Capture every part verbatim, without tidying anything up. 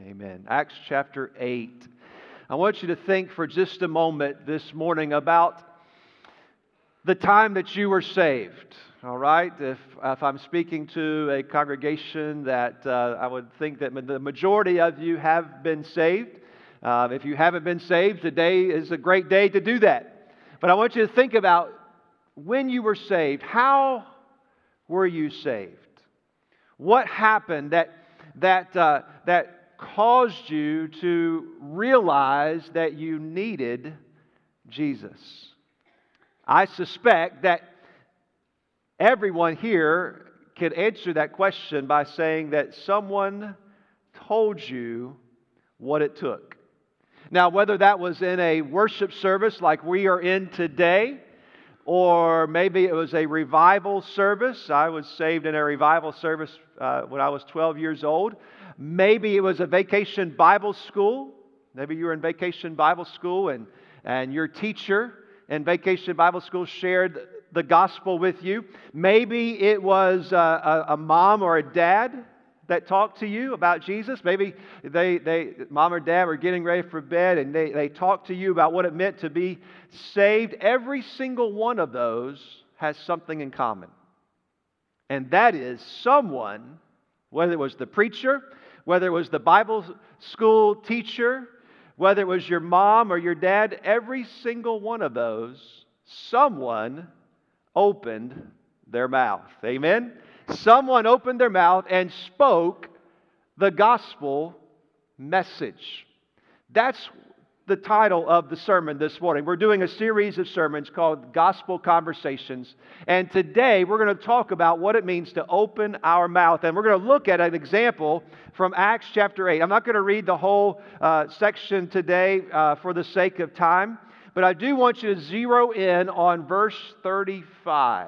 Amen. Acts chapter eight. I want you to think for just a moment this morning about the time that you were saved. All right? If, if I'm speaking to a congregation that uh, I would think that the majority of you have been saved. Uh, if you haven't been saved, today is a great day to do that. But I want you to think about when you were saved. How were you saved? What happened that that uh, that caused you to realize that you needed Jesus? I suspect that everyone here can answer that question by saying that someone told you what it took. Now, whether that was in a worship service like we are in today, or maybe it was a revival service. I was saved in a revival service uh, when I was twelve years old. Maybe it was a vacation Bible school. Maybe you were in vacation Bible school and, and your teacher in vacation Bible school shared the gospel with you. Maybe it was a, a, a mom or a dad that talked to you about Jesus. Maybe they, they, mom or dad were getting ready for bed and they, they talked to you about what it meant to be saved. Every single one of those has something in common. And that is someone, whether it was the preacher, whether it was the Bible school teacher, whether it was your mom or your dad, every single one of those, someone opened their mouth. Amen? Someone opened their mouth and spoke the gospel message. That's the title of the sermon this morning. We're doing a series of sermons called Gospel Conversations. And today we're going to talk about what it means to open our mouth. And we're going to look at an example from Acts chapter eight. I'm not going to read the whole uh, section today uh, for the sake of time. But I do want you to zero in on verse thirty-five.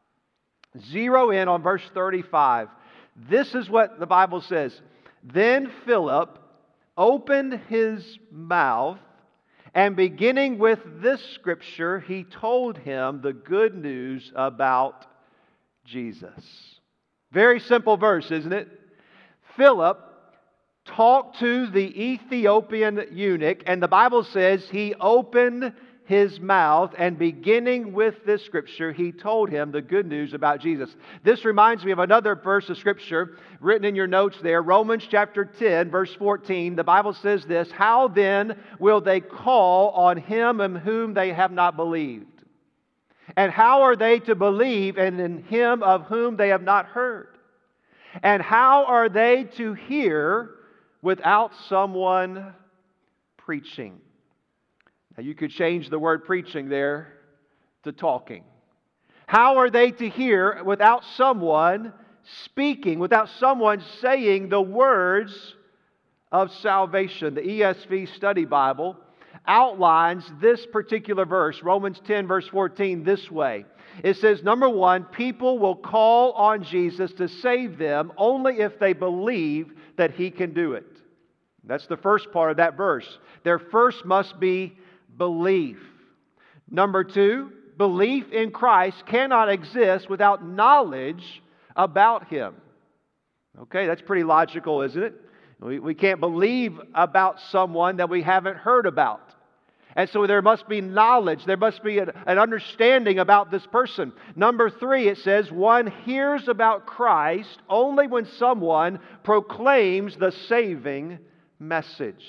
Zero in on verse thirty-five. This is what the Bible says. Then Philip opened his mouth, and beginning with this scripture, he told him the good news about Jesus. Very simple verse, isn't it? Philip talked to the Ethiopian eunuch, and the Bible says he opened his mouth, and beginning with this scripture, he told him the good news about Jesus. This reminds me of another verse of scripture written in your notes there, Romans chapter ten, verse fourteen. The Bible says this, "How then will they call on him in whom they have not believed? And how are they to believe in him of whom they have not heard? And how are they to hear without someone preaching?" Now you could change the word preaching there to talking. How are they to hear without someone speaking, without someone saying the words of salvation? The E S V Study Bible outlines this particular verse, Romans ten, verse fourteen, this way. It says, number one, people will call on Jesus to save them only if they believe that He can do it. That's the first part of that verse. There first must be belief. Number two, belief in Christ cannot exist without knowledge about Him. Okay, that's pretty logical, isn't it? We, we can't believe about someone that we haven't heard about. And so there must be knowledge, there must be an, an understanding about this person. Number three, it says, one hears about Christ only when someone proclaims the saving message.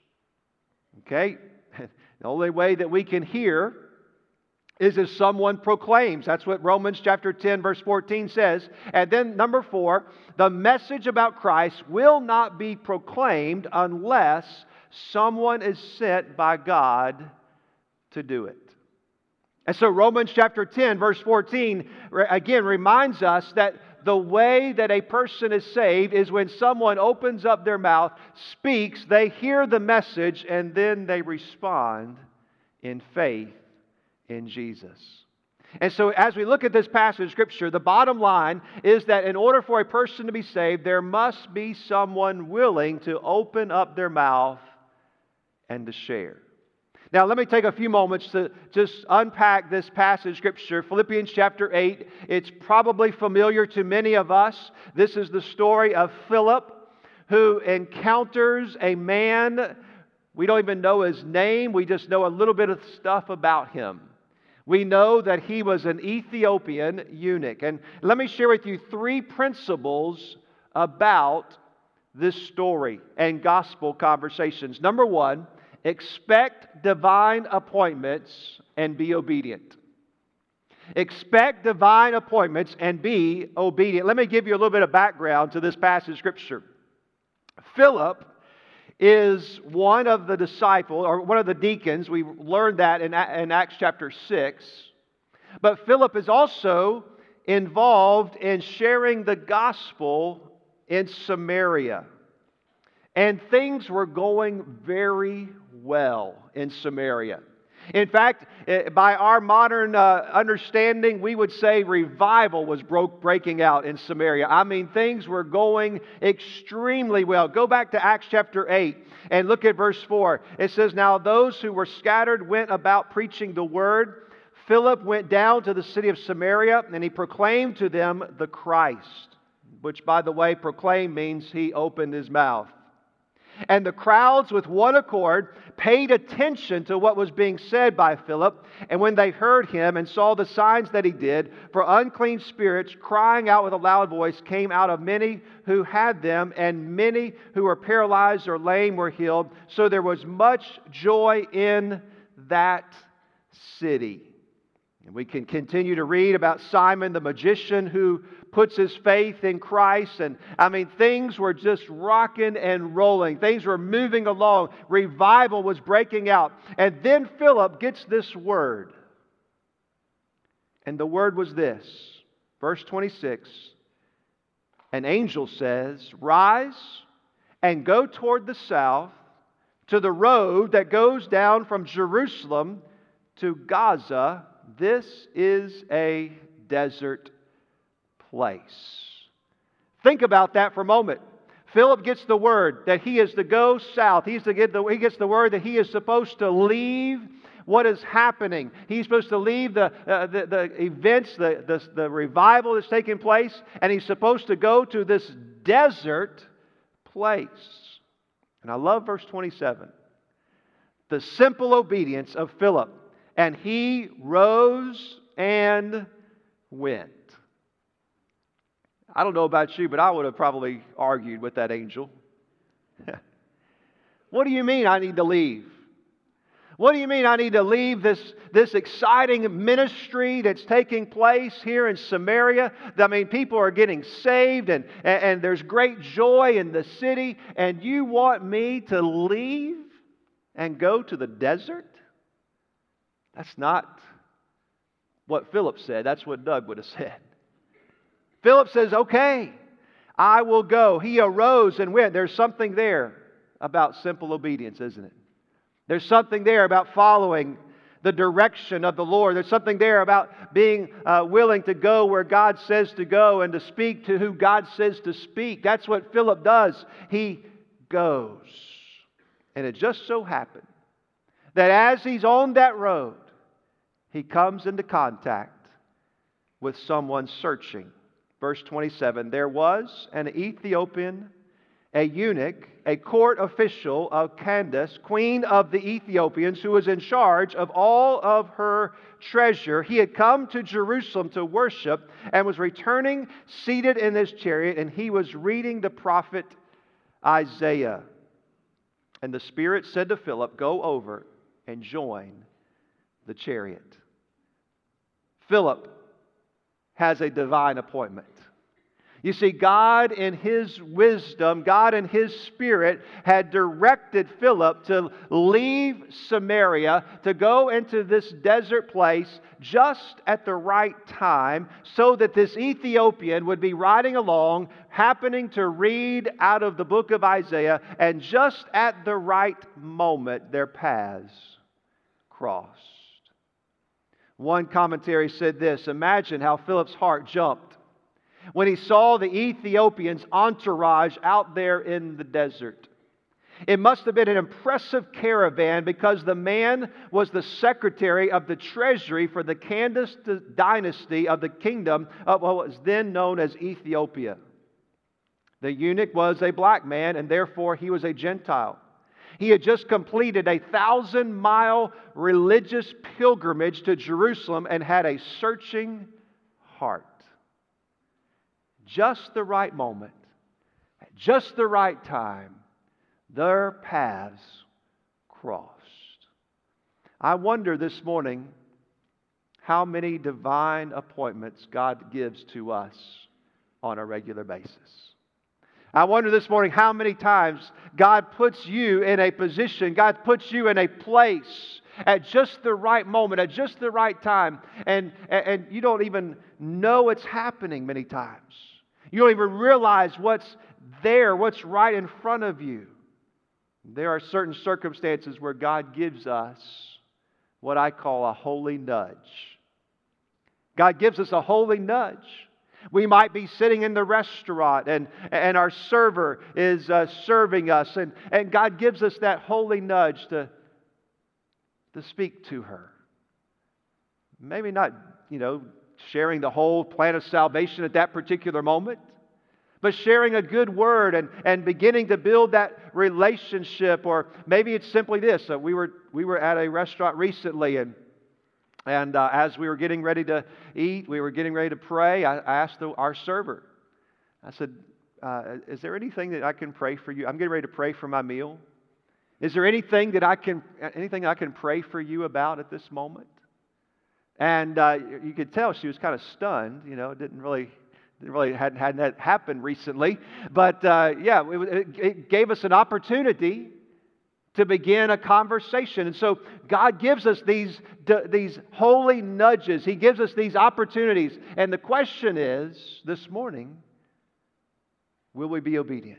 Okay? The only way that we can hear is if someone proclaims. That's what Romans chapter ten, verse fourteen says. And then number four, the message about Christ will not be proclaimed unless someone is sent by God to do it. And so Romans chapter ten, verse fourteen, again reminds us that the way that a person is saved is when someone opens up their mouth, speaks, they hear the message, and then they respond in faith in Jesus. And so as we look at this passage of Scripture, the bottom line is that in order for a person to be saved, there must be someone willing to open up their mouth and to share. Now, let me take a few moments to just unpack this passage of Scripture. Philippians chapter eight, it's probably familiar to many of us. This is the story of Philip, who encounters a man. We don't even know his name. We just know a little bit of stuff about him. We know that he was an Ethiopian eunuch. And let me share with you three principles about this story and gospel conversations. Number one, expect divine appointments and be obedient. Expect divine appointments and be obedient. Let me give you a little bit of background to this passage of Scripture. Philip is one of the disciples, or one of the deacons. We learned that in, in Acts chapter six. But Philip is also involved in sharing the gospel in Samaria. And things were going very well in Samaria. In fact, by our modern uh, understanding, we would say revival was broke, breaking out in Samaria. I mean, things were going extremely well. Go back to Acts chapter eight and look at verse four. It says, "Now those who were scattered went about preaching the word. Philip went down to the city of Samaria, and he proclaimed to them the Christ," which, by the way, proclaim means he opened his mouth. "And the crowds with one accord paid attention to what was being said by Philip. And when they heard him and saw the signs that he did, for unclean spirits, crying out with a loud voice, came out of many who had them, and many who were paralyzed or lame were healed. So there was much joy in that city." And we can continue to read about Simon the magician who puts his faith in Christ. And I mean, things were just rocking and rolling. Things were moving along. Revival was breaking out. And then Philip gets this word. And the word was this. Verse twenty-six. "An angel says, 'Rise and go toward the south to the road that goes down from Jerusalem to Gaza. This is a desert place.'" Think about that for a moment. Philip gets the word that he is to go south. He's to get the, he gets the word that he is supposed to leave what is happening. He's supposed to leave the, uh, the, the events, the, the, the revival that's taking place, and he's supposed to go to this desert place. And I love verse twenty-seven. The simple obedience of Philip. "And he rose and went." I don't know about you, but I would have probably argued with that angel. What do you mean I need to leave? What do you mean I need to leave this, this exciting ministry that's taking place here in Samaria? I mean, people are getting saved and, and, and there's great joy in the city, and you want me to leave and go to the desert? That's not what Philip said. That's what Doug would have said. Philip says, "Okay, I will go." He arose and went. There's something there about simple obedience, isn't it? There's something there about following the direction of the Lord. There's something there about being uh, willing to go where God says to go and to speak to who God says to speak. That's what Philip does. He goes. And it just so happened that as he's on that road, he comes into contact with someone searching. Verse twenty-seven, "There was an Ethiopian, a eunuch, a court official of Candace, queen of the Ethiopians, who was in charge of all of her treasure. He had come to Jerusalem to worship and was returning seated in his chariot, and he was reading the prophet Isaiah. And the Spirit said to Philip, 'Go over and join the chariot.'" Philip has a divine appointment. You see, God in His wisdom, God in His Spirit had directed Philip to leave Samaria, to go into this desert place just at the right time, so that this Ethiopian would be riding along, happening to read out of the book of Isaiah, and just at the right moment, their paths crossed. One commentary said this: "Imagine how Philip's heart jumped when he saw the Ethiopian's entourage out there in the desert. It must have been an impressive caravan, because the man was the secretary of the treasury for the Candace dynasty of the kingdom of what was then known as Ethiopia. The eunuch was a black man, and therefore he was a Gentile. He had just completed a thousand-mile religious pilgrimage to Jerusalem and had a searching heart. Just the right moment, at just the right time, their paths crossed. I wonder this morning how many divine appointments God gives to us on a regular basis. I wonder this morning how many times God puts you in a position, God puts you in a place at just the right moment, at just the right time, and, and you don't even know it's happening many times. You don't even realize what's there, what's right in front of you. There are certain circumstances where God gives us what I call a holy nudge. God gives us a holy nudge. We might be sitting in the restaurant and, and our server is uh, serving us, and, and God gives us that holy nudge to, to speak to her. Maybe not, you know, sharing the whole plan of salvation at that particular moment, but sharing a good word and, and beginning to build that relationship. Or maybe it's simply this. Uh, we were we were at a restaurant recently, and And uh, as we were getting ready to eat, we were getting ready to pray, I, I asked the, our server, I said, uh, is there anything that I can pray for you? I'm getting ready to pray for my meal. Is there anything that I can anything I can pray for you about at this moment? And uh, you could tell she was kind of stunned. You know, it didn't really, didn't really hadn't had that happen recently. But uh, yeah, it, it gave us an opportunity to begin a conversation. And so God gives us these, these holy nudges. He gives us these opportunities. And the question is, this morning, will we be obedient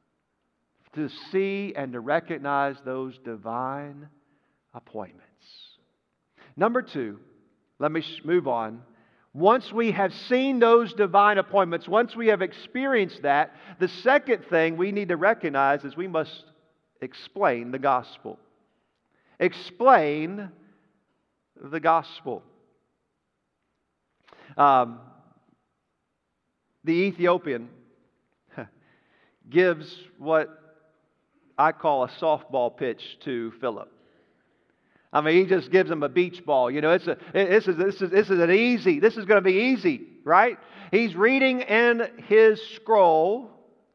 to see and to recognize those divine appointments? Number two, let me move on. Once we have seen those divine appointments, once we have experienced that, the second thing we need to recognize is we must explain the gospel. Explain the gospel. Um, the Ethiopian gives what I call a softball pitch to Philip. I mean, he just gives him a beach ball. You know, it's a this is this is this is an easy. This is going to be easy, right? He's reading in his scroll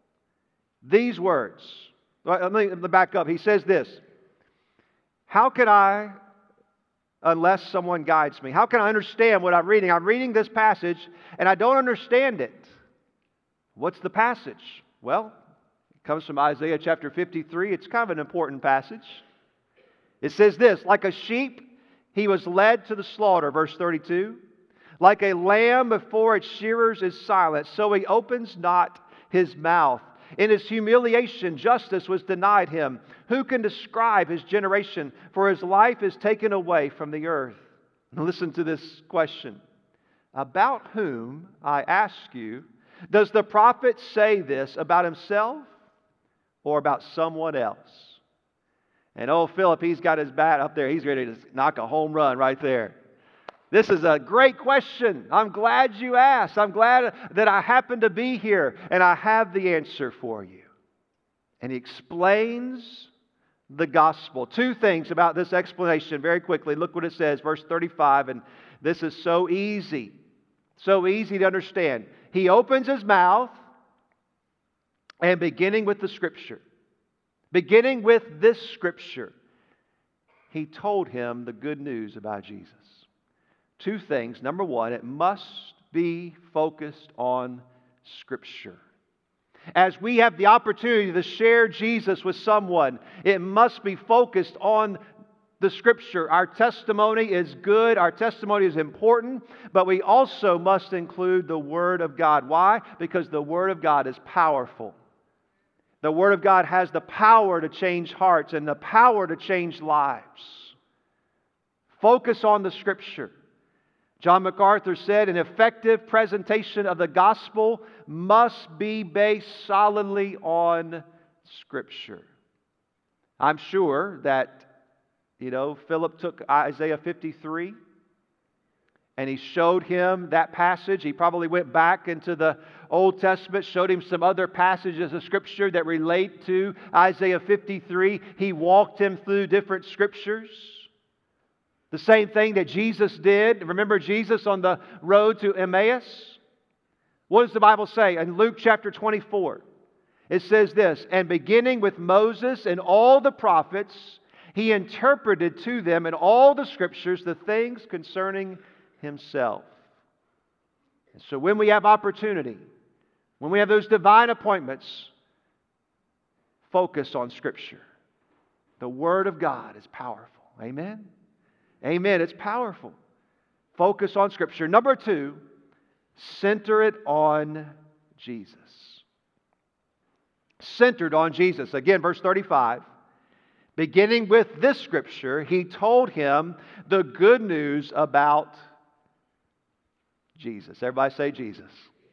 these words. Let me back up. He says this: how can I, unless someone guides me, how can I understand what I'm reading? I'm reading this passage and I don't understand it. What's the passage? Well, it comes from Isaiah chapter fifty-three. It's kind of an important passage. It says this: like a sheep, he was led to the slaughter, verse thirty-two. Like a lamb before its shearers is silent, so he opens not his mouth. In his humiliation, justice was denied him. Who can describe his generation? For his life is taken away from the earth. Now listen to this question. About whom, I ask you, does the prophet say this, about himself or about someone else? And oh, Philip, he's got his bat up there. He's ready to knock a home run right there. This is a great question. I'm glad you asked. I'm glad that I happen to be here and I have the answer for you. And he explains the gospel. Two things about this explanation very quickly. Look what it says, verse thirty-five, and this is so easy, so easy to understand. He opens his mouth and beginning with the Scripture, beginning with this Scripture, he told him the good news about Jesus. Two things. Number one, it must be focused on Scripture. As we have the opportunity to share Jesus with someone, it must be focused on the Scripture. Our testimony is good, our testimony is important, but we also must include the Word of God. Why? Because the Word of God is powerful. The Word of God has the power to change hearts and the power to change lives. Focus on the Scripture. John MacArthur said, an effective presentation of the gospel must be based solidly on Scripture. I'm sure that, you know, Philip took Isaiah fifty-three and he showed him that passage. He probably went back into the Old Testament, showed him some other passages of Scripture that relate to Isaiah fifty-three. He walked him through different Scriptures. The same thing that Jesus did. Remember Jesus on the road to Emmaus? What does the Bible say in Luke chapter twenty-four? It says this, "And beginning with Moses and all the prophets, he interpreted to them in all the Scriptures the things concerning himself." And so when we have opportunity, when we have those divine appointments, focus on Scripture. The Word of God is powerful. Amen? Amen. It's powerful. Focus on Scripture. Number two, center it on Jesus. Centered on Jesus. Again, verse thirty-five. Beginning with this Scripture, he told him the good news about Jesus. Everybody say Jesus.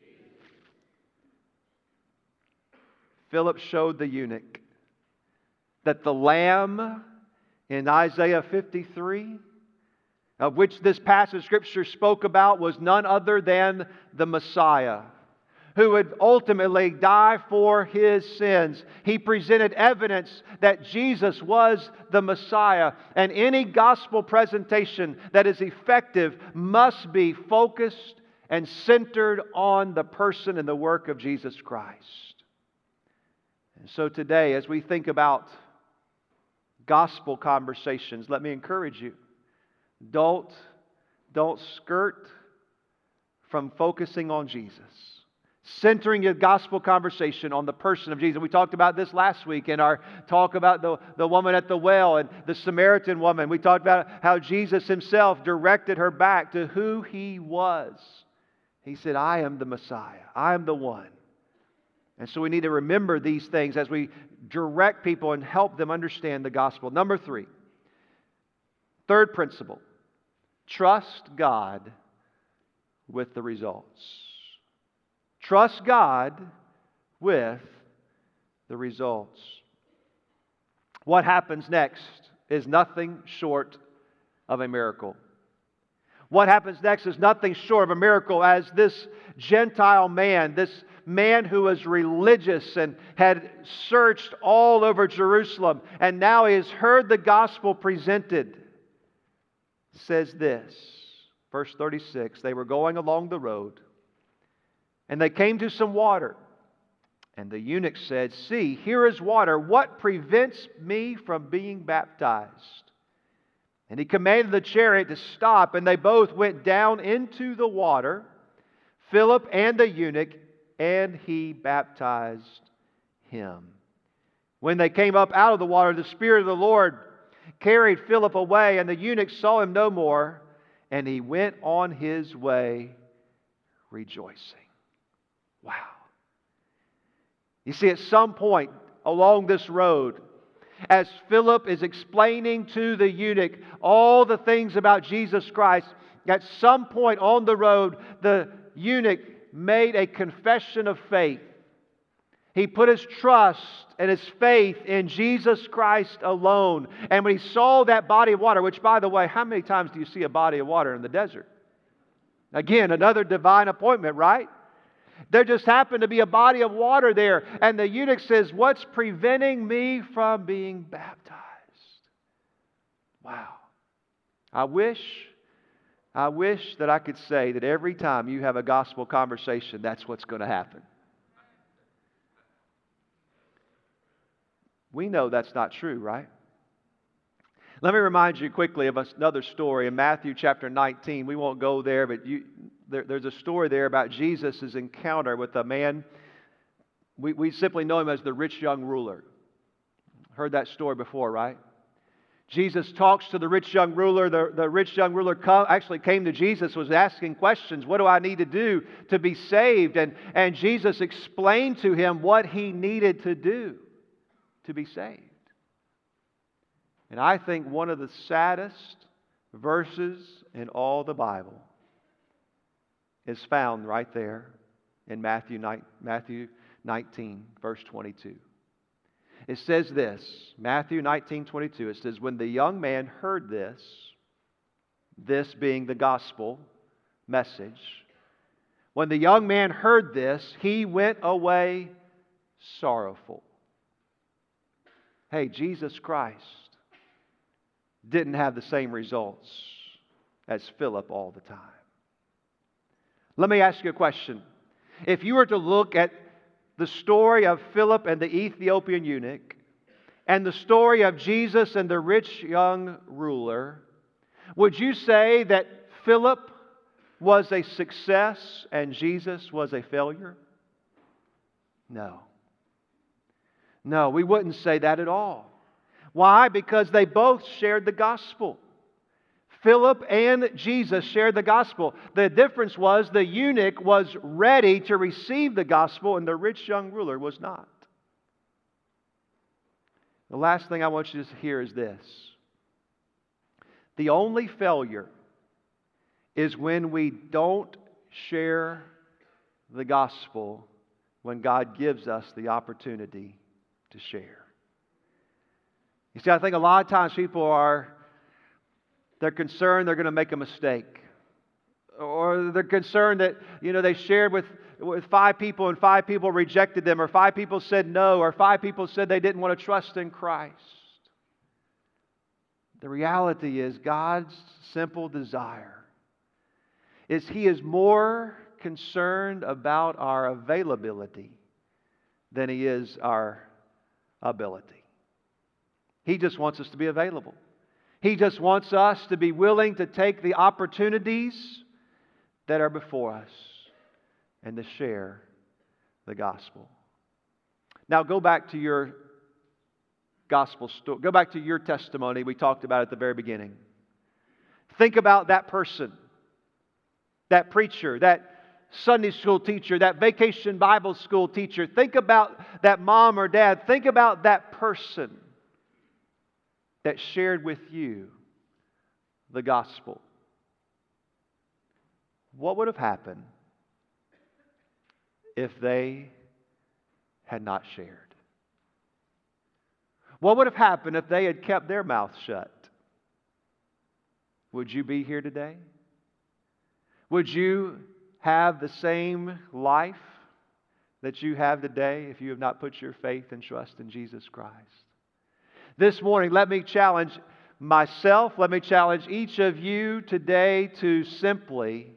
Philip showed the eunuch that the Lamb in Isaiah fifty-three, of which this passage of Scripture spoke about, was none other than the Messiah, who would ultimately die for his sins. He presented evidence that Jesus was the Messiah. And any gospel presentation that is effective must be focused and centered on the person and the work of Jesus Christ. And so today, as we think about gospel conversations, let me encourage you. Don't, don't skirt from focusing on Jesus. Centering your gospel conversation on the person of Jesus. We talked about this last week in our talk about the, the woman at the well and the Samaritan woman. We talked about how Jesus Himself directed her back to who He was. He said, "I am the Messiah. I am the one." And so we need to remember these things as we direct people and help them understand the gospel. Number three, third principle, trust God with the results. Trust God with the results. What happens next is nothing short of a miracle. What happens next is nothing short of a miracle as this Gentile man, this man who was religious and had searched all over Jerusalem, and now he has heard the gospel presented, says this, verse thirty-six, "They were going along the road, and they came to some water. And the eunuch said, 'See, here is water. What prevents me from being baptized?' And he commanded the chariot to stop, and they both went down into the water, Philip and the eunuch, and he baptized him. When they came up out of the water, the Spirit of the Lord carried Philip away, and the eunuch saw him no more, and he went on his way rejoicing." Wow. You see, at some point along this road, as Philip is explaining to the eunuch all the things about Jesus Christ, at some point on the road, the eunuch made a confession of faith. He put his trust and his faith in Jesus Christ alone. And when he saw that body of water, which, by the way, how many times do you see a body of water in the desert? Again, another divine appointment, right? There just happened to be a body of water there. And the eunuch says, "What's preventing me from being baptized?" Wow. I wish, I wish that I could say that every time you have a gospel conversation, that's what's going to happen. We know that's not true, right? Let me remind you quickly of another story in Matthew chapter nineteen. We won't go there, but you, there, there's a story there about Jesus' encounter with a man. We, we simply know him as the rich young ruler. Heard that story before, right? Jesus talks to the rich young ruler. The, the rich young ruler come, actually came to Jesus, was asking questions. What do I need to do to be saved? And, and Jesus explained to him what he needed to do to be saved. And I think one of the saddest verses in all the Bible is found right there in Matthew nineteen, verse twenty-two. It says this, Matthew nineteen, twenty-two, it says, "When the young man heard this," this being the gospel, message. When the young man heard this, he went away sorrowful. Hey, Jesus Christ didn't have the same results as Philip all the time. Let me ask you a question. If you were to look at the story of Philip and the Ethiopian eunuch and the story of Jesus and the rich young ruler, would you say that Philip was a success and Jesus was a failure? No. No, we wouldn't say that at all. Why? Because they both shared the gospel. Philip and Jesus shared the gospel. The difference was the eunuch was ready to receive the gospel and the rich young ruler was not. The last thing I want you to hear is this. The only failure is when we don't share the gospel when God gives us the opportunity to share. You see, I think a lot of times people are, they're concerned they're going to make a mistake. Or they're concerned that, you know, they shared with, with five people and five people rejected them, or five people said no, or five people said they didn't want to trust in Christ. The reality is God's simple desire is He is more concerned about our availability than He is our ability. He just wants us to be available. He just wants us to be willing to take the opportunities that are before us and to share the gospel. Now go back to your gospel story. Go back to your testimony we talked about at the very beginning. Think about that person, that preacher, that Sunday school teacher, that vacation Bible school teacher. Think about that mom or dad. Think about that person that shared with you the gospel. What would have happened if they had not shared? What would have happened if they had kept their mouth shut? Would you be here today? Would you have the same life that you have today if you have not put your faith and trust in Jesus Christ? This morning, let me challenge myself, let me challenge each of you today to simply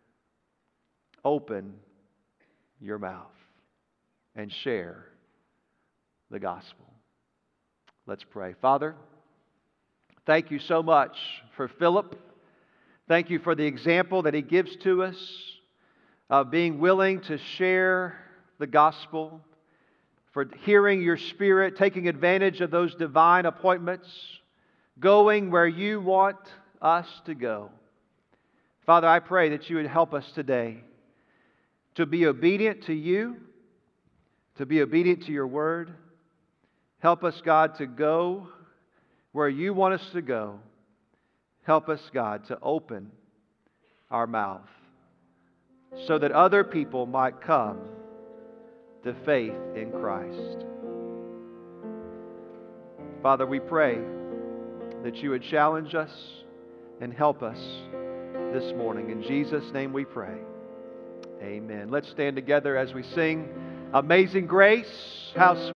open your mouth and share the gospel. Let's pray. Father, thank you so much for Philip. Thank you for the example that he gives to us of being willing to share the gospel, for hearing your Spirit, taking advantage of those divine appointments, going where you want us to go. Father, I pray that you would help us today to be obedient to you, to be obedient to your word. Help us, God, to go where you want us to go. Help us, God, to open our mouth so that other people might come to faith in Christ. Father, we pray that you would challenge us and help us this morning. In Jesus' name we pray. Amen. Let's stand together as we sing Amazing Grace. How